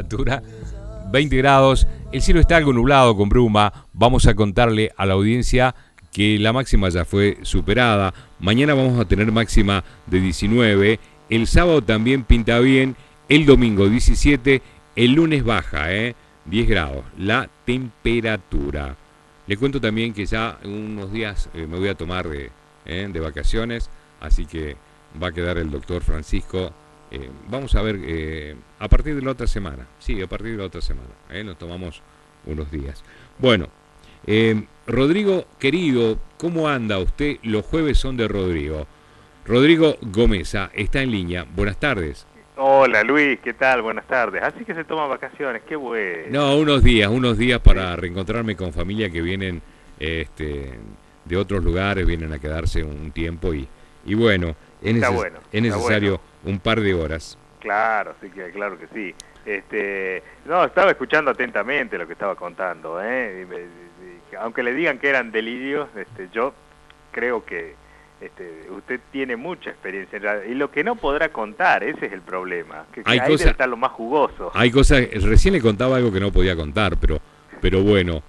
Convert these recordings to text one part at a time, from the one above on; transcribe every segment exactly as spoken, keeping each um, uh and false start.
temperatura, veinte grados. El cielo está algo nublado con bruma. Vamos a contarle a la audiencia que la máxima ya fue superada. Mañana vamos a tener máxima de diecinueve. El sábado también pinta bien. El domingo diecisiete. El lunes baja, ¿eh? diez grados. La temperatura. Le cuento también que ya en unos días eh, me voy a tomar de, eh, de vacaciones. Así que va a quedar el doctor Francisco. Eh, vamos a ver eh, a partir de la otra semana. Sí, a partir de la otra semana. Eh, nos tomamos unos días. Bueno. Eh, Rodrigo, querido, ¿cómo anda usted? Los jueves son de Rodrigo. Rodrigo Gómeza está en línea. Buenas tardes. Hola Luis, ¿qué tal? Buenas tardes. Así que se toma vacaciones, qué bueno. No, unos días, unos días para reencontrarme con familia que vienen este, de otros lugares, vienen a quedarse un tiempo y, y bueno, es, neces bueno, es necesario bueno. un par de horas. Claro, sí que claro que sí. Este, no, estaba escuchando atentamente lo que estaba contando, ¿eh? Y me, y, aunque le digan que eran delirios, este, yo creo que este, usted tiene mucha experiencia y lo que no podrá contar, ese es el problema. Que, que hay ahí cosa, debe estar lo más jugoso. Hay cosas, recién le contaba algo que no podía contar, pero, pero bueno,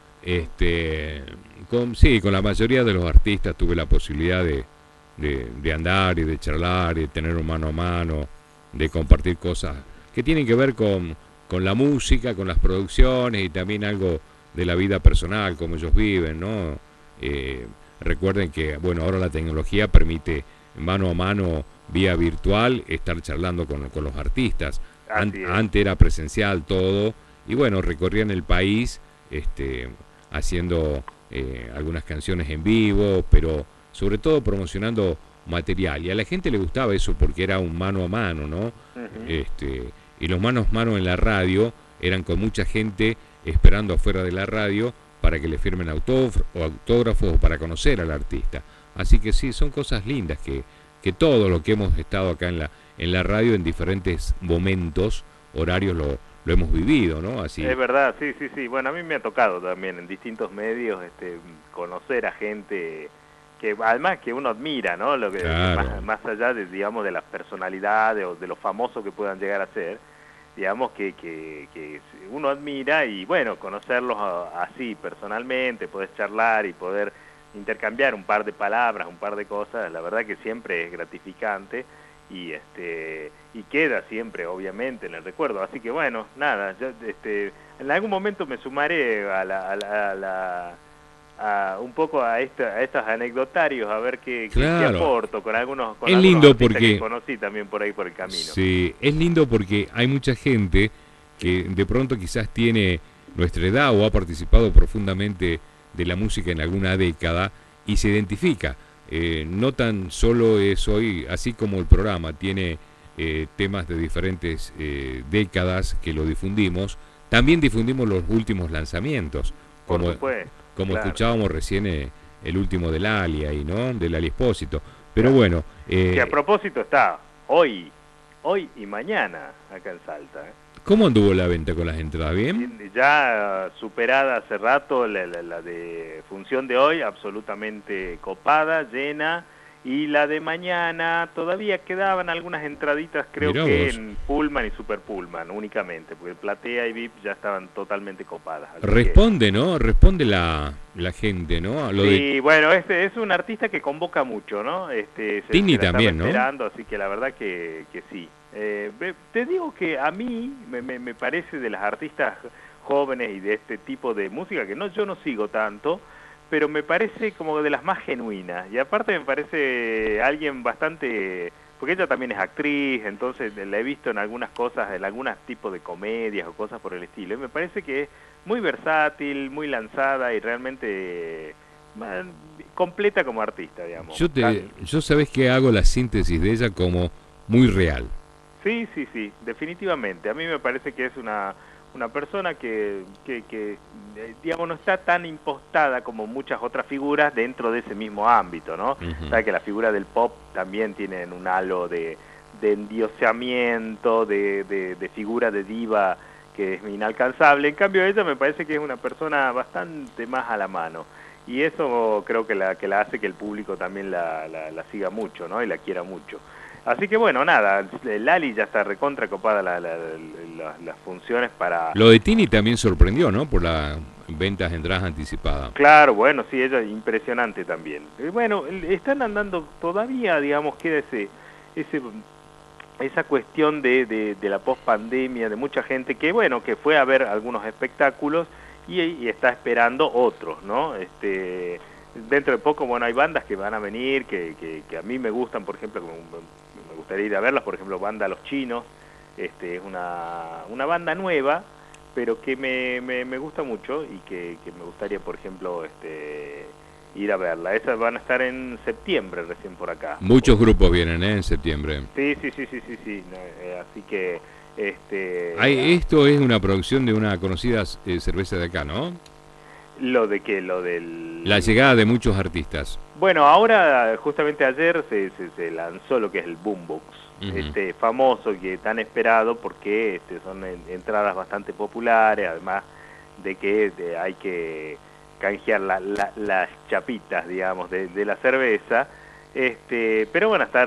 este, con, sí, con la mayoría de los artistas tuve la posibilidad de, de, de andar y de charlar y de tener un mano a mano, de compartir cosas que tienen que ver con, con la música, con las producciones y también algo de la vida personal, como ellos viven, ¿no? Eh, recuerden que, bueno, ahora la tecnología permite mano a mano, vía virtual, estar charlando con, con los artistas. An antes era presencial todo, y bueno, recorrían el país este, haciendo eh, algunas canciones en vivo, pero sobre todo promocionando material. Y a la gente le gustaba eso porque era un mano a mano, ¿no? Uh-huh. este, y los manos a mano en la radio eran con mucha gente esperando afuera de la radio para que le firmen autógrafos o autógrafos o para conocer al artista. Así que sí, son cosas lindas que, que todo lo que hemos estado acá en la, en la radio en diferentes momentos, horarios, lo, lo hemos vivido, ¿no? Así. Es verdad, sí, sí, sí. Bueno, a mí me ha tocado también en distintos medios este, conocer a gente que además que uno admira, ¿no? Lo que claro. más, más allá de, digamos, de las personalidades o de los famosos que puedan llegar a ser, digamos que, que, que uno admira y bueno, conocerlos así personalmente, poder charlar y poder intercambiar un par de palabras, un par de cosas, la verdad que siempre es gratificante y este y queda siempre obviamente en el recuerdo. Así que bueno, nada, yo este en algún momento me sumaré a la, a la, a la a un poco a, esta, a estos anecdotarios a ver qué, claro. qué aporto con algunos con es algunos lindo artistas porque que conocí también por ahí por el camino. Sí, es lindo porque hay mucha gente que de pronto quizás tiene nuestra edad o ha participado profundamente de la música en alguna década y se identifica. Eh, no tan solo es hoy, así como el programa tiene eh, temas de diferentes eh, décadas que lo difundimos, también difundimos los últimos lanzamientos. Como, por supuesto. Como claro. escuchábamos recién eh, el último del Ali ahí, ¿no? Del Ali Espósito. Pero claro. bueno. Eh, que a propósito está hoy, hoy y mañana acá en Salta. ¿eh? ¿Cómo anduvo la venta con las entradas? ¿Bien? Ya superada hace rato la, la, la de función de hoy, absolutamente copada, llena. Y la de mañana todavía quedaban algunas entraditas, creo Mirá que vos. en Pullman y Super Pullman únicamente, porque Platea y V I P ya estaban totalmente copadas. Responde, que... ¿no? Responde la, la gente, ¿no? A lo sí, de... bueno, este es un artista que convoca mucho, ¿no? Este, se, Tini se la también, ¿no? Esperando, así que la verdad que, que sí. Eh, te digo que a mí me, me, me parece de las artistas jóvenes y de este tipo de música, que no yo no sigo tanto, pero me parece como de las más genuinas. Y aparte me parece alguien bastante... Porque ella también es actriz, entonces la he visto en algunas cosas, en algunos tipos de comedias o cosas por el estilo. Y me parece que es muy versátil, muy lanzada y realmente completa como artista, digamos. Yo, te, yo sabés que hago la síntesis de ella como muy real. Sí, sí, sí, definitivamente. A mí me parece que es una... una persona que, que, que, digamos, no está tan impostada como muchas otras figuras dentro de ese mismo ámbito, ¿no? Uh-huh. Sabe que las figuras del pop también tienen un halo de, de endioseamiento, de, de, de figura de diva que es inalcanzable. En cambio, ella me parece que es una persona bastante más a la mano. Y eso creo que la, que la hace que el público también la, la, la siga mucho, ¿no? Y la quiera mucho. Así que bueno, nada, Lali ya está recontra copada la, la, la, las funciones para... Lo de Tini también sorprendió, ¿no? Por las ventas de entradas anticipadas. Claro, bueno, sí, ella impresionante también. Eh, bueno, están andando todavía, digamos, queda ese, ese, esa cuestión de, de, de la pospandemia, de mucha gente que, bueno, que fue a ver algunos espectáculos y, y está esperando otros, ¿no? Este... Dentro de poco, bueno, hay bandas que van a venir, que, que, que a mí me gustan, por ejemplo, como me gustaría ir a verlas, por ejemplo, Banda Los Chinos, este, es una, una banda nueva, pero que me, me, me gusta mucho y que, que me gustaría, por ejemplo, este, ir a verla. Esas van a estar en septiembre recién por acá. Muchos grupos vienen, ¿eh? En septiembre. Sí, sí, sí, sí, sí, sí. Eh, así que... este Hay, esto es una producción de una conocida eh, cerveza de acá, ¿no? ¿Lo de qué? Lo del... La llegada de muchos artistas. Bueno, ahora, justamente ayer, se, se, se lanzó lo que es el Boombox, uh-huh. este famoso, que tan esperado, porque este, son en, entradas bastante populares, además de que de, hay que canjear la, la, las chapitas, digamos, de, de la cerveza. Este, pero van a estar,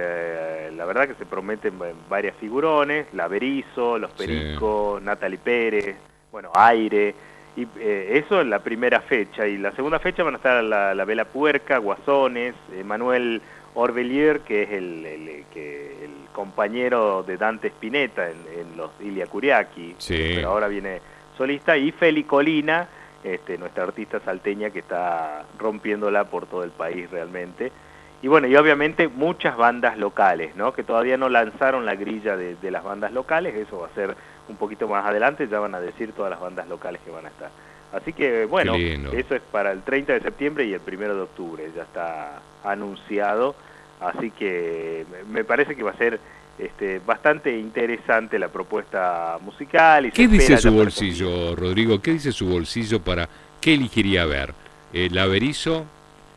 eh, la verdad que se prometen varias figurones, la Berizo, Los Pericos, sí. Natalie Pérez, bueno, Aire... Y eh, eso es la primera fecha, y la segunda fecha van a estar la, la Vela Puerca, Guasones, eh, Manuel Orbelier, que es el, el, que, el compañero de Dante Spinetta en, en los Ilia Kuriaki, sí. pero ahora viene solista, y Feli Colina, este, nuestra artista salteña que está rompiéndola por todo el país realmente. Y bueno, y obviamente muchas bandas locales, ¿no? Que todavía no lanzaron la grilla de, de las bandas locales, eso va a ser un poquito más adelante, ya van a decir todas las bandas locales que van a estar. Así que bueno, eso es para el treinta de septiembre y el primero de octubre, ya está anunciado, así que me parece que va a ser este, bastante interesante la propuesta musical. Y ¿Qué dice su bolsillo, Rodrigo? ¿Qué dice su bolsillo para qué elegiría ver? Eh, ¿La Berizo?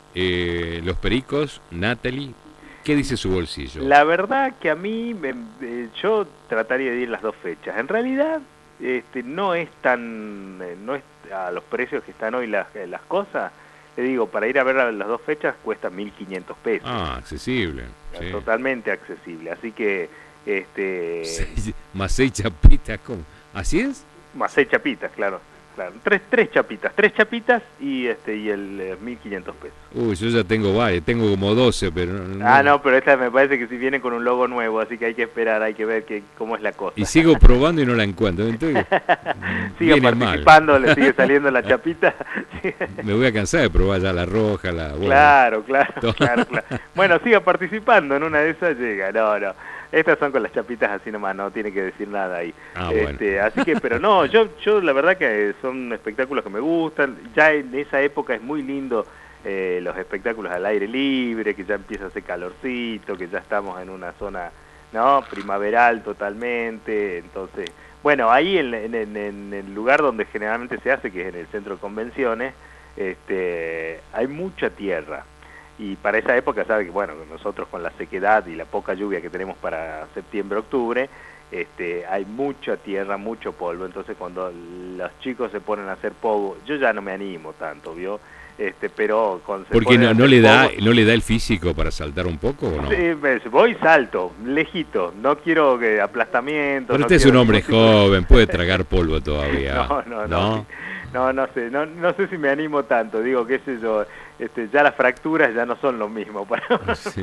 Eh, Los Pericos, Natalie, ¿qué dice su bolsillo? La verdad que a mí, me, eh, yo trataría de ir las dos fechas. En realidad, este, no es tan, eh, no es a los precios que están hoy las, las cosas. Te digo, para ir a ver las dos fechas cuesta mil quinientos pesos. Ah, accesible. Sí. Totalmente accesible. Así que, este, seis, más seis chapitas, ¿cómo? ¿Así es? Más seis chapitas, claro. Claro, tres, tres chapitas, tres chapitas y este y el eh, mil quinientos pesos. Uy, yo ya tengo varios, tengo como doce, pero... No, ah, no, pero esta me parece que sí viene con un logo nuevo, así que hay que esperar, hay que ver que, cómo es la cosa. Y sigo probando y no la encuentro, entonces... sigue participando, mal. Le sigue saliendo la chapita. Me voy a cansar de probar ya la roja, la... Bueno, claro, claro, claro, claro. Bueno, siga participando, en una de esas llega, no, no. Estas son con las chapitas así nomás, no tiene que decir nada ahí. Ah, este, bueno. Así que, pero no, yo, yo la verdad que son espectáculos que me gustan. Ya en esa época es muy lindo eh, los espectáculos al aire libre, que ya empieza a hacer calorcito, que ya estamos en una zona no primaveral totalmente. Entonces, bueno, ahí en, en, en el lugar donde generalmente se hace, que es en el centro de convenciones, este, hay mucha tierra. Y para esa época, sabe que bueno, nosotros con la sequedad y la poca lluvia que tenemos para septiembre-octubre, este, hay mucha tierra, mucho polvo. Entonces cuando los chicos se ponen a hacer pogo, yo ya no me animo tanto, ¿vio? Este, pero con porque no, no le da pogo, no le da el físico para saltar un poco, ¿o no? Sí, voy salto, lejito, no quiero que aplastamiento. Pero no usted es un hombre joven, puede tragar polvo todavía. No, no, no. ¿No? No, no sé, no, no sé si me animo tanto, digo, qué sé yo, este, ya las fracturas ya no son lo mismo para... Sí.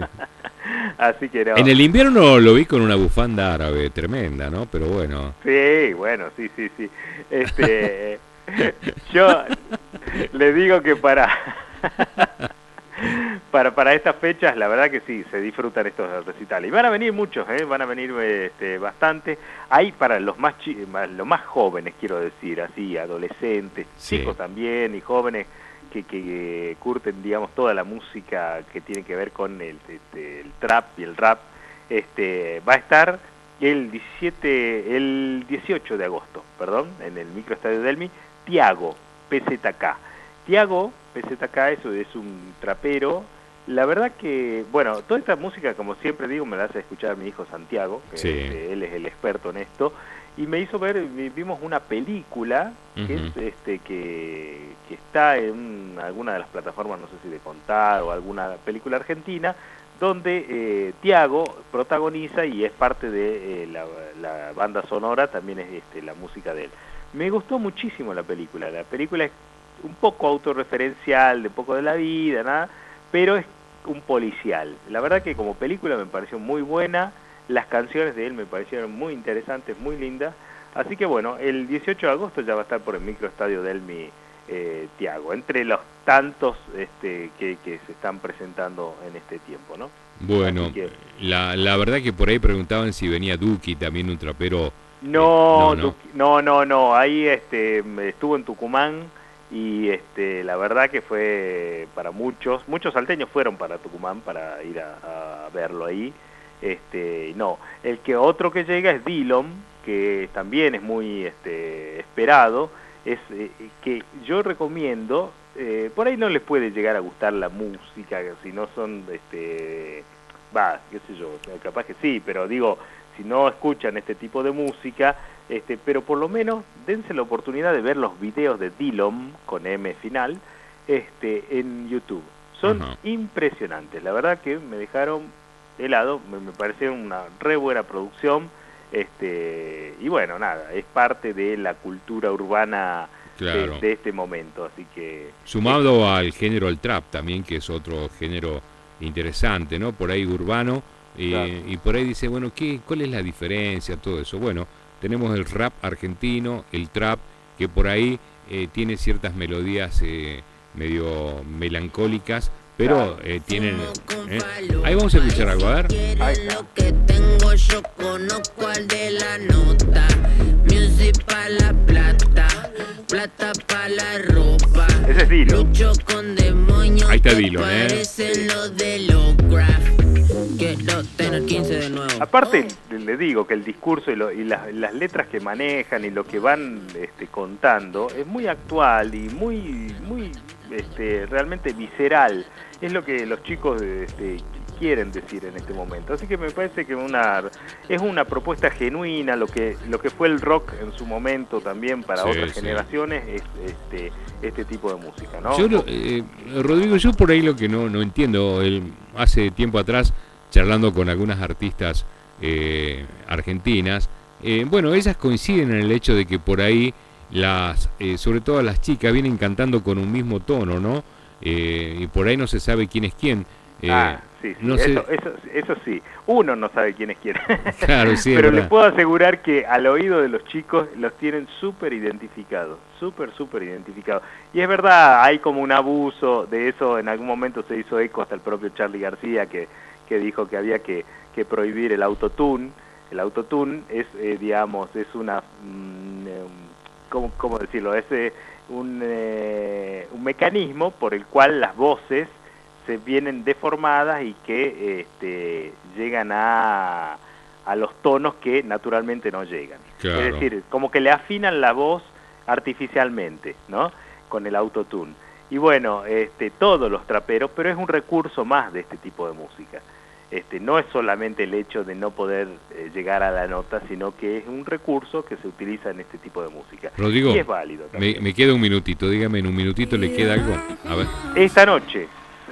Así que no. En el invierno lo vi con una bufanda árabe tremenda, ¿no? Pero bueno. Sí, bueno, sí, sí, sí. Este, yo le digo que para... Para, para estas fechas, la verdad que sí, se disfrutan estos recitales. Y van a venir muchos, ¿eh? Van a venir este, bastante. Hay para los más, chi los más jóvenes, quiero decir, así, adolescentes, sí. Chicos también, y jóvenes que, que, que curten, digamos, toda la música que tiene que ver con el, este, el trap y el rap. Este, va a estar el diecisiete, el dieciocho de agosto, perdón, en el microestadio Delmi, Tiago, P Z K. Tiago, P Z K, eso es un trapero. La verdad que, bueno, toda esta música, como siempre digo, me la hace escuchar mi hijo Santiago, que sí. este, él es el experto en esto, y me hizo ver, vimos una película que, uh-huh. es, este, que, que está en alguna de las plataformas, no sé si de Contar o alguna película argentina, donde eh, Tiago protagoniza y es parte de eh, la, la banda sonora, también es este, la música de él. Me gustó muchísimo la película, la película es un poco autorreferencial, de un poco de la vida, nada, pero es un policial. La verdad que como película me pareció muy buena, las canciones de él me parecieron muy interesantes, muy lindas, así que bueno, el dieciocho de agosto ya va a estar por el microestadio Delmi eh, Tiago, entre los tantos este, que, que se están presentando en este tiempo, ¿no? Bueno, que, la, la verdad que por ahí preguntaban si venía Duki, también un trapero. No, eh, no, no. Duki, no, no, no, ahí este, estuvo en Tucumán y este, la verdad que fue para muchos, muchos salteños fueron para Tucumán para ir a, a verlo ahí. Este, no, el que otro que llega es Dillom, que también es muy este, esperado, es eh, que yo recomiendo, eh, por ahí no les puede llegar a gustar la música, si no son, este, va, qué sé yo, capaz que sí, pero digo, si no escuchan este tipo de música, este, pero por lo menos dense la oportunidad de ver los videos de Dillom, con M final, este, en YouTube. Son uh-huh. impresionantes, la verdad que me dejaron helado, me, me pareció una re buena producción, este y bueno, nada, es parte de la cultura urbana claro. de, de este momento, así que... Sumado eh, al género el trap también, que es otro género interesante, ¿no? Por ahí urbano, eh, claro. y por ahí dice, bueno, ¿qué, ¿cuál es la diferencia? Todo eso, bueno, tenemos el rap argentino, el trap, que por ahí eh, tiene ciertas melodías eh, medio melancólicas, pero claro. eh, tienen... Eh. Ahí vamos a escuchar algo, a ver. Ahí lo que tengo yo conozco al de la nota. Music pa' la plata, plata pa' la ropa. Ese es Dilo. Lucho con demonios. Ahí está Dilo, ¿eh? Lo de los graph. Quiero tener quince de nuevo. Aparte, le digo que el discurso y, lo, y las, las letras que manejan y lo que van este, contando es muy actual y muy, muy este, realmente visceral. Es lo que los chicos este, quieren decir en este momento. Así que me parece que una es una propuesta genuina, lo que lo que fue el rock en su momento también para sí, otras sí. generaciones, es este este tipo de música, ¿no? Yo, eh, Rodrigo, yo por ahí lo que no, no entiendo, el, hace tiempo atrás, charlando con algunas artistas eh, argentinas, eh, bueno, ellas coinciden en el hecho de que por ahí, las eh, sobre todo las chicas, vienen cantando con un mismo tono, ¿no? Eh, y por ahí no se sabe quién es quién. Eh, ah, sí, sí. No eso, sé... eso, eso sí, uno no sabe quién es quién. Claro, sí, pero les puedo asegurar que al oído de los chicos los tienen súper identificados, súper, súper identificados. Y es verdad, hay como un abuso de eso, en algún momento se hizo eco hasta el propio Charly García, que, que dijo que había que, que prohibir el autotune. El autotune es, eh, digamos, es una... Mm, ¿cómo, cómo decirlo? Es... Eh, Un, eh, un mecanismo por el cual las voces se vienen deformadas y que este, llegan a, a los tonos que naturalmente no llegan. Claro. Es decir, como que le afinan la voz artificialmente, ¿no? Con el autotune. Y bueno, este, todos los traperos, pero es un recurso más de este tipo de música. Este, no es solamente el hecho de no poder eh, llegar a la nota, sino que es un recurso que se utiliza en este tipo de música. Rodrigo, y es válido me, me queda un minutito, dígame, en un minutito le queda algo. A ver. Esta noche,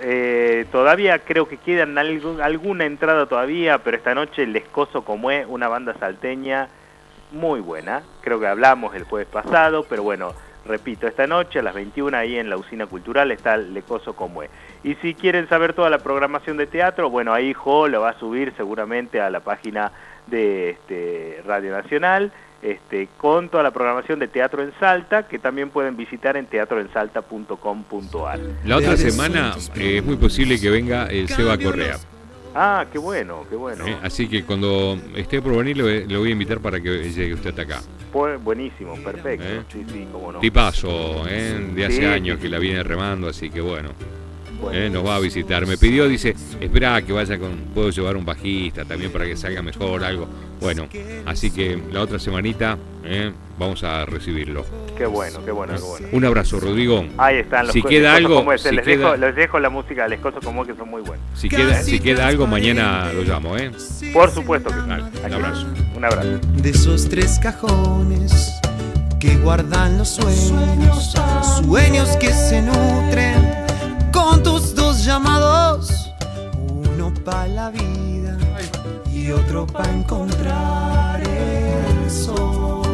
eh, todavía creo que quedan algo, alguna entrada todavía, pero esta noche Lescoso Como Es, una banda salteña muy buena. Creo que hablamos el jueves pasado, pero bueno, repito, esta noche a las veintiuna ahí en la Usina Cultural está Lescoso Como Es. Y si quieren saber toda la programación de teatro, bueno, ahí Jo lo va a subir seguramente a la página de este, Radio Nacional, este, con toda la programación de Teatro en Salta, que también pueden visitar en teatro en salta punto com punto ar. La otra semana eh, es muy posible que venga el Seba Correa. Ah, qué bueno, qué bueno. Eh, así que cuando esté por venir, le, le voy a invitar para que llegue usted hasta acá. Pues buenísimo, perfecto. ¿Eh? Sí, sí, cómo no. Tipazo, ¿eh? De hace sí, años sí, que sí. la viene remando, así que bueno. Bueno. Eh, nos va a visitar. Me pidió, dice, espera que vaya con, puedo llevar un bajista también para que salga mejor, algo. Bueno, así que la otra semanita eh, vamos a recibirlo. Qué bueno, qué bueno, qué bueno. Un abrazo, Rodrigo. Ahí están los si queda algo, como es. Si les, queda... dejo, les dejo la música de Lescoso Como Es, que son muy buenos. Si queda, si queda algo, mañana lo llamo, ¿eh? Por supuesto que sí. Dale, un abrazo. Un abrazo. De esos tres cajones que guardan los sueños, sueños que se nutren con tus dos llamados, uno pa' la vida y otro pa' encontrar el sol.